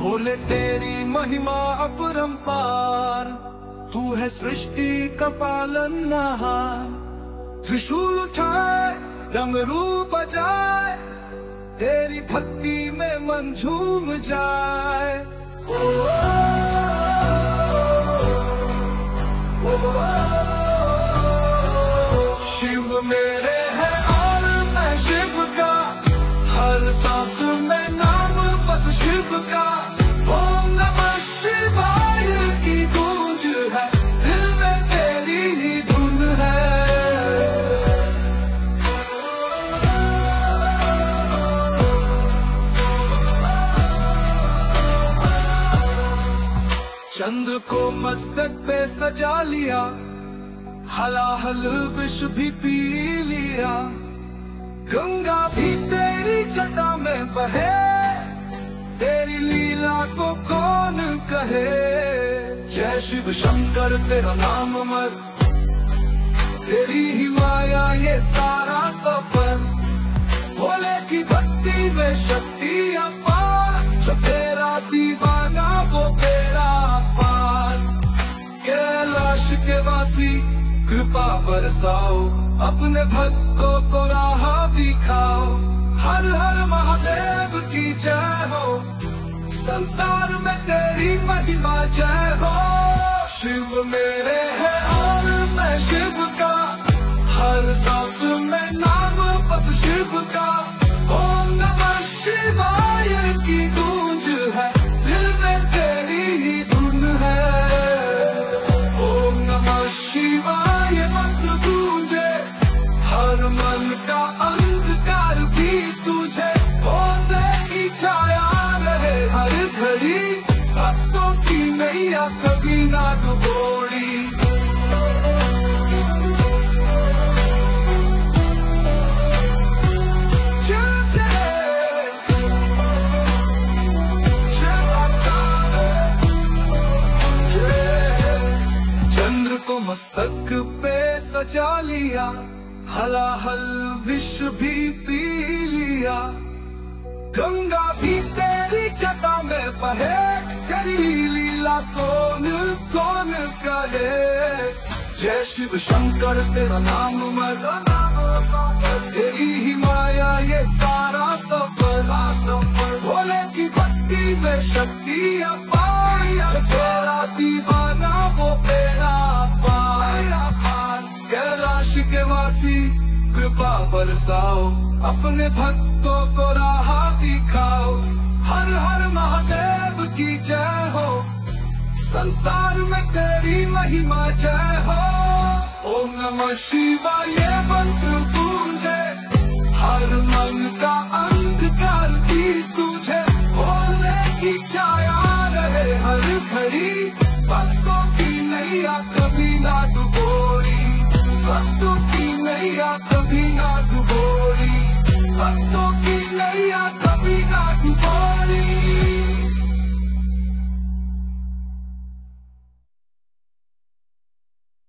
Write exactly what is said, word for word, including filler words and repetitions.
भोले तेरी महिमा अपरंपार, तू है सृष्टि का पालनहार। त्रिशूल उठाए डमरू बजाए, तेरी भक्ति में मन झूम जाए। ओ, ओ, ओ, शिव मेरे है और मैं शिव का, हर सांस में नाम बस शिव का। ओम नमः शिवाय की गूंज है, दिल में तेरी ही धुन है। चंद्र को मस्तक पे सजा लिया, हलाहल विष भी पी लिया। गंगा भी तेरी जटा में बहे, तेरी लीला को कौन कहे। जय शिव शंकर तेरा नाम अमर, तेरी ही माया ये सारा सफर। भोले की भक्ति में शक्ति अपार, जो तेरा दीवाना वो तेरा पार। कैलाश के वासी कृपा बरसाओ, अपने भक्तों को राह दिखाओ। हर हर महादेव की जय हो, संसार में तेरी महिमा जय हो। शिव मेरे है और मैं शिव का, हर सांस में नाम बस शिव का। ओम नमः शिवाय की गूंज है, दिल में तेरी ही धुन है। ओम नमः शिवाय मंत्र गूंजे, हर मन का अंधकार भी सूझे। भोले की छाया रहे हर घड़ी, भक्तों की नैया कभी ना डुबोड़ी। चंद्र को मस्तक पे सजा लिया, हलाहल विष भी पी लिया। गंगा भी तेरी जटा में बहे, तेरी लीला कौन कौन कहे। जय शिव शंकर तेरा नाम अमर, तेरी ही माया ये सारा सफर। भोले की भक्ति में शक्ति अपार, जो तेरा दीवाना वो तेरा पार। कैलाश के वासी कृपा बरसाओ, अपने भक्तों को राह दिखाओ। हर हर महादेव की जय हो, संसार में तेरी महिमा जय हो। ओम नमः शिवाय मंत्र गूंजे, हर मन का अंधकार भी सूझे। भोले की छाया रहे हर घड़ी, भक्तों की नैया कभी ना डुबोड़ी। भक्तों की नैया कभी ना डुबोड़ी, भक्तों की नैया कभी ना डुबोड़ी।